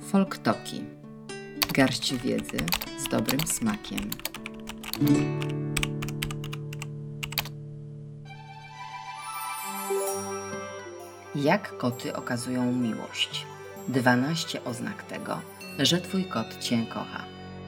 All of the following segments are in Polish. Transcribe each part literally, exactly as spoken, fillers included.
Folktoki. Garść wiedzy z dobrym smakiem. Jak koty okazują miłość? dwanaście oznak tego, że twój kot cię kocha.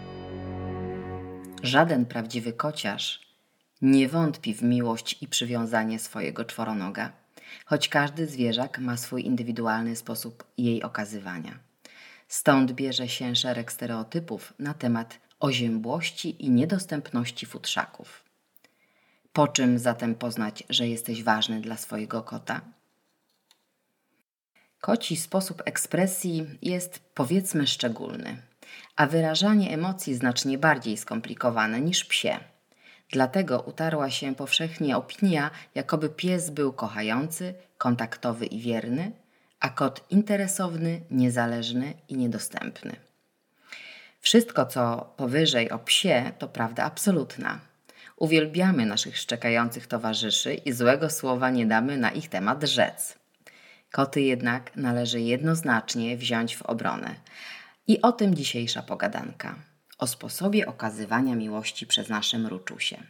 Żaden prawdziwy kociarz nie wątpi w miłość i przywiązanie swojego czworonoga, choć każdy zwierzak ma swój indywidualny sposób jej okazywania. Stąd bierze się szereg stereotypów na temat oziębłości i niedostępności futrzaków. Po czym zatem poznać, że jesteś ważny dla swojego kota? Koci sposób ekspresji jest, powiedzmy, szczególny, a wyrażanie emocji znacznie bardziej skomplikowane niż psie. Dlatego utarła się powszechnie opinia, jakoby pies był kochający, kontaktowy i wierny, a kot interesowny, niezależny i niedostępny. Wszystko, co powyżej o psie, to prawda absolutna. Uwielbiamy naszych szczekających towarzyszy i złego słowa nie damy na ich temat rzec. Koty jednak należy jednoznacznie wziąć w obronę. I o tym dzisiejsza pogadanka. O sposobie okazywania miłości przez nasze mruczusie.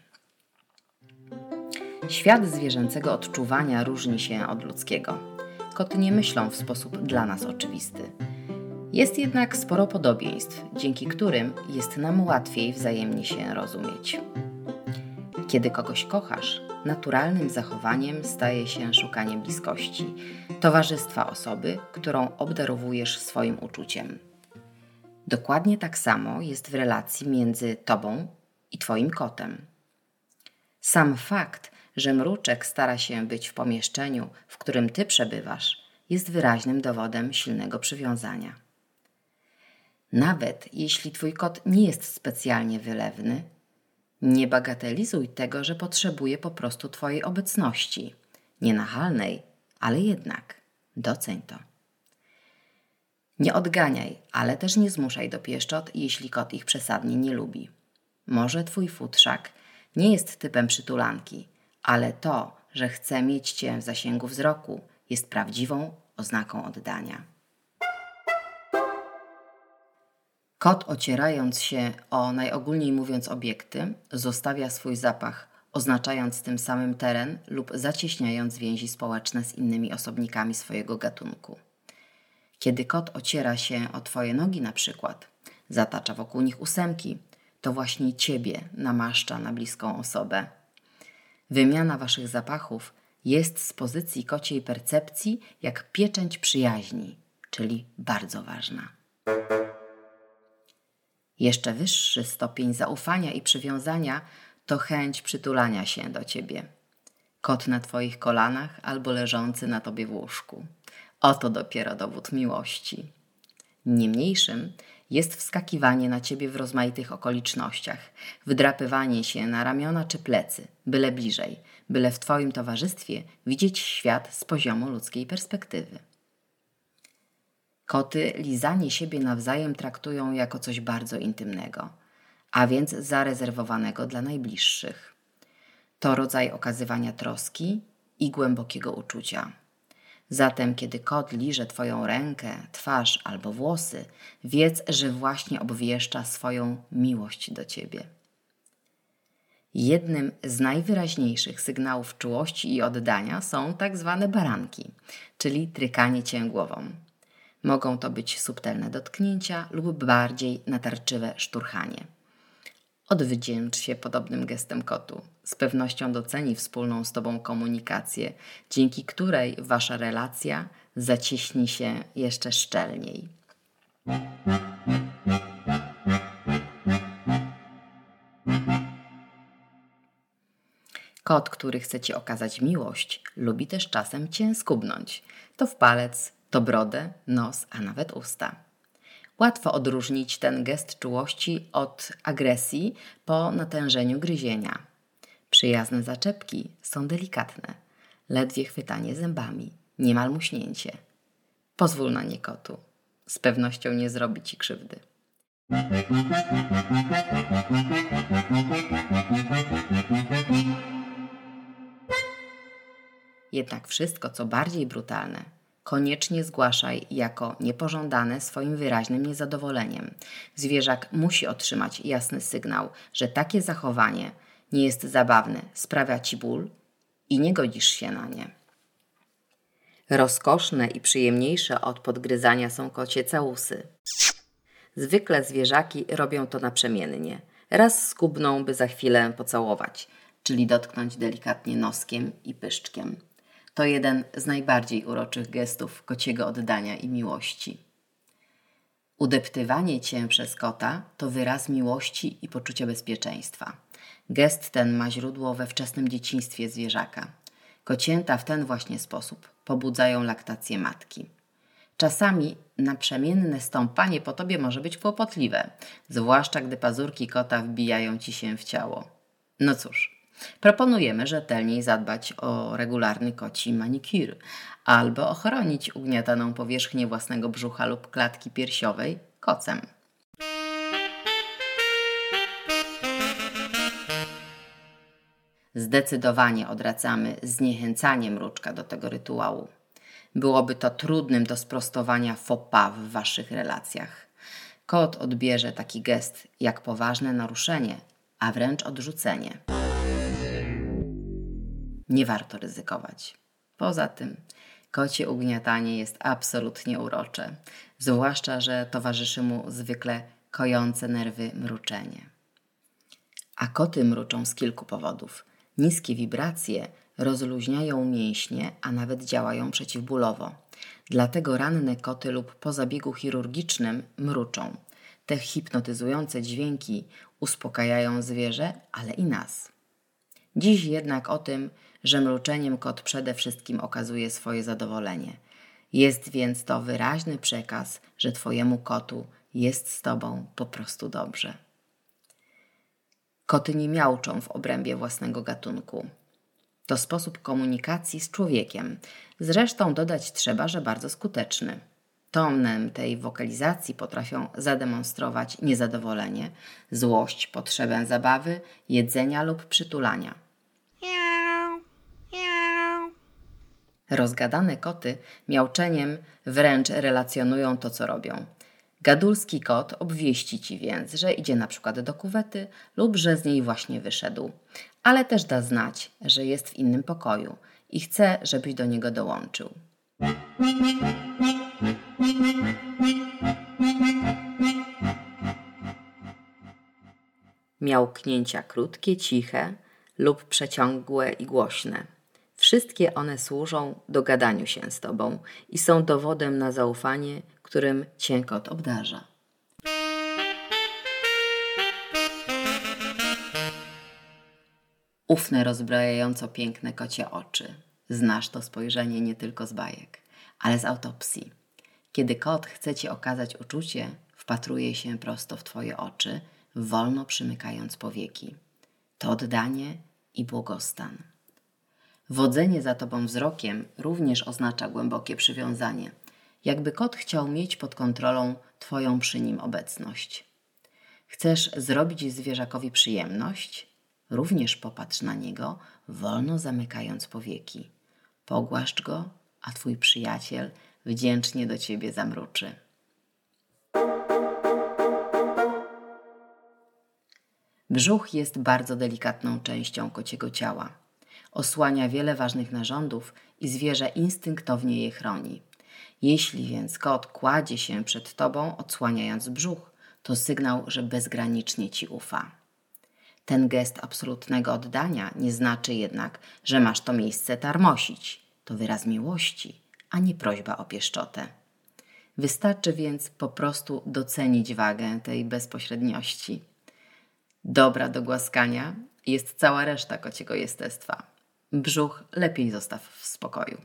Świat zwierzęcego odczuwania różni się od ludzkiego. Koty nie myślą w sposób dla nas oczywisty. Jest jednak sporo podobieństw, dzięki którym jest nam łatwiej wzajemnie się rozumieć. Kiedy kogoś kochasz, naturalnym zachowaniem staje się szukanie bliskości, towarzystwa osoby, którą obdarowujesz swoim uczuciem. Dokładnie tak samo jest w relacji między tobą i twoim kotem. Sam fakt, że mruczek stara się być w pomieszczeniu, w którym ty przebywasz, jest wyraźnym dowodem silnego przywiązania. Nawet jeśli twój kot nie jest specjalnie wylewny, nie bagatelizuj tego, że potrzebuje po prostu twojej obecności. Nienachalnej, ale jednak. Doceń to. Nie odganiaj, ale też nie zmuszaj do pieszczot, jeśli kot ich przesadnie nie lubi. Może twój futrzak nie jest typem przytulanki, ale to, że chce mieć cię w zasięgu wzroku, jest prawdziwą oznaką oddania. Kot, ocierając się o najogólniej mówiąc obiekty, zostawia swój zapach, oznaczając tym samym teren lub zacieśniając więzi społeczne z innymi osobnikami swojego gatunku. Kiedy kot ociera się o twoje nogi na przykład, zatacza wokół nich ósemki, to właśnie ciebie namaszcza na bliską osobę. Wymiana waszych zapachów jest z pozycji kociej percepcji jak pieczęć przyjaźni, czyli bardzo ważna. Jeszcze wyższy stopień zaufania i przywiązania to chęć przytulania się do ciebie. Kot na twoich kolanach albo leżący na tobie w łóżku. Oto dopiero dowód miłości. Niemniejszym jest wskakiwanie na ciebie w rozmaitych okolicznościach, wdrapywanie się na ramiona czy plecy, byle bliżej, byle w twoim towarzystwie widzieć świat z poziomu ludzkiej perspektywy. Koty lizanie siebie nawzajem traktują jako coś bardzo intymnego, a więc zarezerwowanego dla najbliższych. To rodzaj okazywania troski i głębokiego uczucia. Zatem, kiedy kot liże twoją rękę, twarz albo włosy, wiedz, że właśnie obwieszcza swoją miłość do ciebie. Jednym z najwyraźniejszych sygnałów czułości i oddania są tak zwane baranki, czyli trykanie cię głową. Mogą to być subtelne dotknięcia lub bardziej natarczywe szturchanie. Odwdzięcz się podobnym gestem kotu. Z pewnością doceni wspólną z tobą komunikację, dzięki której wasza relacja zacieśni się jeszcze szczelniej. Kot, który chce ci okazać miłość, lubi też czasem cię skubnąć. To w palec, to brodę, nos, a nawet usta. Łatwo odróżnić ten gest czułości od agresji po natężeniu gryzienia. Przyjazne zaczepki są delikatne, ledwie chwytanie zębami, niemal muśnięcie. Pozwól na nie kotu, z pewnością nie zrobi ci krzywdy. Jednak wszystko, co bardziej brutalne, koniecznie zgłaszaj jako niepożądane swoim wyraźnym niezadowoleniem. Zwierzak musi otrzymać jasny sygnał, że takie zachowanie nie jest zabawne, sprawia Ci ból i nie godzisz się na nie. Rozkoszne i przyjemniejsze od podgryzania są kocie całusy. Zwykle zwierzaki robią to naprzemiennie. Raz skubną, by za chwilę pocałować, czyli dotknąć delikatnie noskiem i pyszczkiem. To jeden z najbardziej uroczych gestów kociego oddania i miłości. Udeptywanie cię przez kota to wyraz miłości i poczucia bezpieczeństwa. Gest ten ma źródło we wczesnym dzieciństwie zwierzaka. Kocięta w ten właśnie sposób pobudzają laktację matki. Czasami naprzemienne stąpanie po tobie może być kłopotliwe, zwłaszcza gdy pazurki kota wbijają ci się w ciało. No cóż, proponujemy rzetelniej zadbać o regularny koci manicure albo ochronić ugniataną powierzchnię własnego brzucha lub klatki piersiowej kocem. Zdecydowanie odradzamy zniechęcanie mruczka do tego rytuału. Byłoby to trudnym do sprostowania faux pas w waszych relacjach. Kot odbierze taki gest jak poważne naruszenie, a wręcz odrzucenie. Nie warto ryzykować. Poza tym kocie ugniatanie jest absolutnie urocze, zwłaszcza że towarzyszy mu zwykle kojące nerwy mruczenie. A koty mruczą z kilku powodów. Niskie wibracje rozluźniają mięśnie, a nawet działają przeciwbólowo. Dlatego ranne koty lub po zabiegu chirurgicznym mruczą. Te hipnotyzujące dźwięki uspokajają zwierzę, ale i nas. Dziś jednak o tym, że mruczeniem kot przede wszystkim okazuje swoje zadowolenie. Jest więc to wyraźny przekaz, że twojemu kotu jest z tobą po prostu dobrze. Koty nie miauczą w obrębie własnego gatunku. To sposób komunikacji z człowiekiem. Zresztą dodać trzeba, że bardzo skuteczny. Tonem tej wokalizacji potrafią zademonstrować niezadowolenie, złość, potrzebę zabawy, jedzenia lub przytulania. Rozgadane koty miauczeniem wręcz relacjonują to, co robią. Gadulski kot obwieści ci więc, że idzie na przykład do kuwety lub że z niej właśnie wyszedł, ale też da znać, że jest w innym pokoju i chce, żebyś do niego dołączył. Miałknięcia krótkie, ciche lub przeciągłe i głośne. Wszystkie one służą dogadaniu się z tobą i są dowodem na zaufanie, którym cię kot obdarza. Ufne, rozbrajająco piękne kocie oczy. Znasz to spojrzenie nie tylko z bajek, ale z autopsji. Kiedy kot chce ci okazać uczucie, wpatruje się prosto w twoje oczy, wolno przymykając powieki. To oddanie i błogostan. Wodzenie za tobą wzrokiem również oznacza głębokie przywiązanie, jakby kot chciał mieć pod kontrolą twoją przy nim obecność. Chcesz zrobić zwierzakowi przyjemność? Również popatrz na niego, wolno zamykając powieki. Pogłaszcz go, a twój przyjaciel wdzięcznie do ciebie zamruczy. Brzuch jest bardzo delikatną częścią kociego ciała. Osłania wiele ważnych narządów i zwierzę instynktownie je chroni. Jeśli więc kot kładzie się przed tobą, odsłaniając brzuch, to sygnał, że bezgranicznie ci ufa. Ten gest absolutnego oddania nie znaczy jednak, że masz to miejsce tarmosić. To wyraz miłości, a nie prośba o pieszczotę. Wystarczy więc po prostu docenić wagę tej bezpośredniości. Dobra do głaskania jest cała reszta kociego jestestwa. Brzuch lepiej zostaw w spokoju.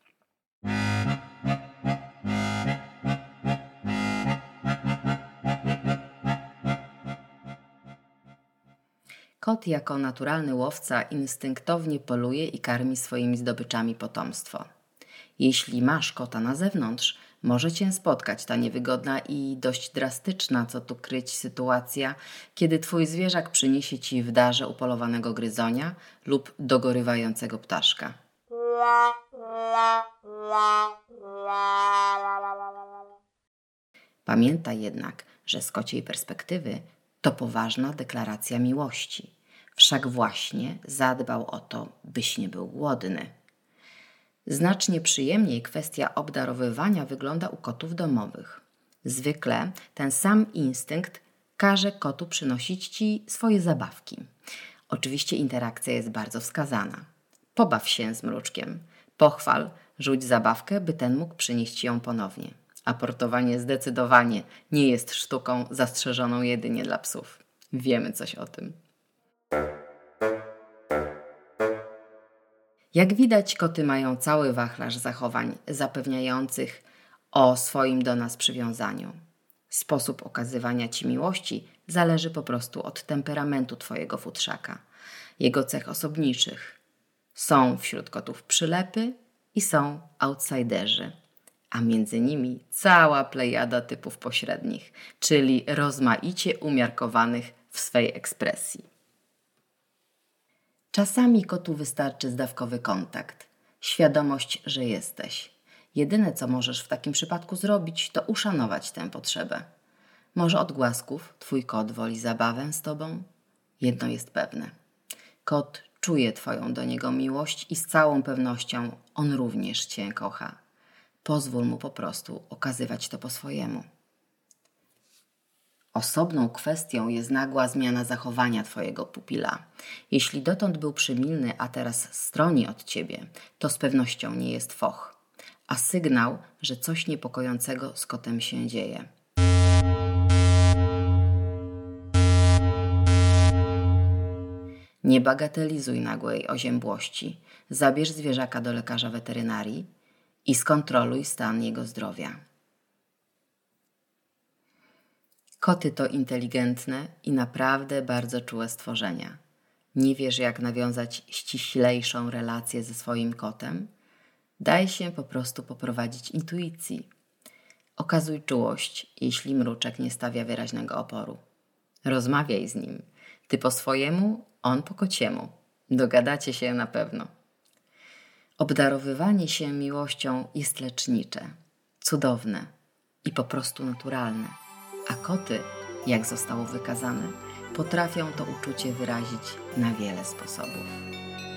Kot jako naturalny łowca instynktownie poluje i karmi swoimi zdobyczami potomstwo. Jeśli masz kota na zewnątrz, może cię spotkać ta niewygodna i dość drastyczna, co tu kryć, sytuacja, kiedy twój zwierzak przyniesie ci w darze upolowanego gryzonia lub dogorywającego ptaszka. Pamiętaj jednak, że z kociej perspektywy to poważna deklaracja miłości. Wszak właśnie zadbał o to, byś nie był głodny. Znacznie przyjemniej kwestia obdarowywania wygląda u kotów domowych. Zwykle ten sam instynkt każe kotu przynosić ci swoje zabawki. Oczywiście interakcja jest bardzo wskazana. Pobaw się z mruczkiem, pochwal, rzuć zabawkę, by ten mógł przynieść ją ponownie. Aportowanie zdecydowanie nie jest sztuką zastrzeżoną jedynie dla psów. Wiemy coś o tym. Jak widać, koty mają cały wachlarz zachowań zapewniających o swoim do nas przywiązaniu. Sposób okazywania ci miłości zależy po prostu od temperamentu twojego futrzaka, jego cech osobniczych. Są wśród kotów przylepy i są outsiderzy, a między nimi cała plejada typów pośrednich, czyli rozmaicie umiarkowanych w swej ekspresji. Czasami kotu wystarczy zdawkowy kontakt, świadomość, że jesteś. Jedyne, co możesz w takim przypadku zrobić, to uszanować tę potrzebę. Może od głasków twój kot woli zabawę z tobą? Jedno jest pewne. Kot czuje twoją do niego miłość i z całą pewnością on również cię kocha. Pozwól mu po prostu okazywać to po swojemu. Osobną kwestią jest nagła zmiana zachowania twojego pupila. Jeśli dotąd był przymilny, a teraz stroni od ciebie, to z pewnością nie jest foch, a sygnał, że coś niepokojącego z kotem się dzieje. Nie bagatelizuj nagłej oziębłości. Zabierz zwierzaka do lekarza weterynarii i skontroluj stan jego zdrowia. Koty to inteligentne i naprawdę bardzo czułe stworzenia. Nie wiesz, jak nawiązać ściślejszą relację ze swoim kotem? Daj się po prostu poprowadzić intuicji. Okazuj czułość, jeśli mruczek nie stawia wyraźnego oporu. Rozmawiaj z nim. Ty po swojemu, on po kociemu. Dogadacie się na pewno. Obdarowywanie się miłością jest lecznicze, cudowne i po prostu naturalne. A koty, jak zostało wykazane, potrafią to uczucie wyrazić na wiele sposobów.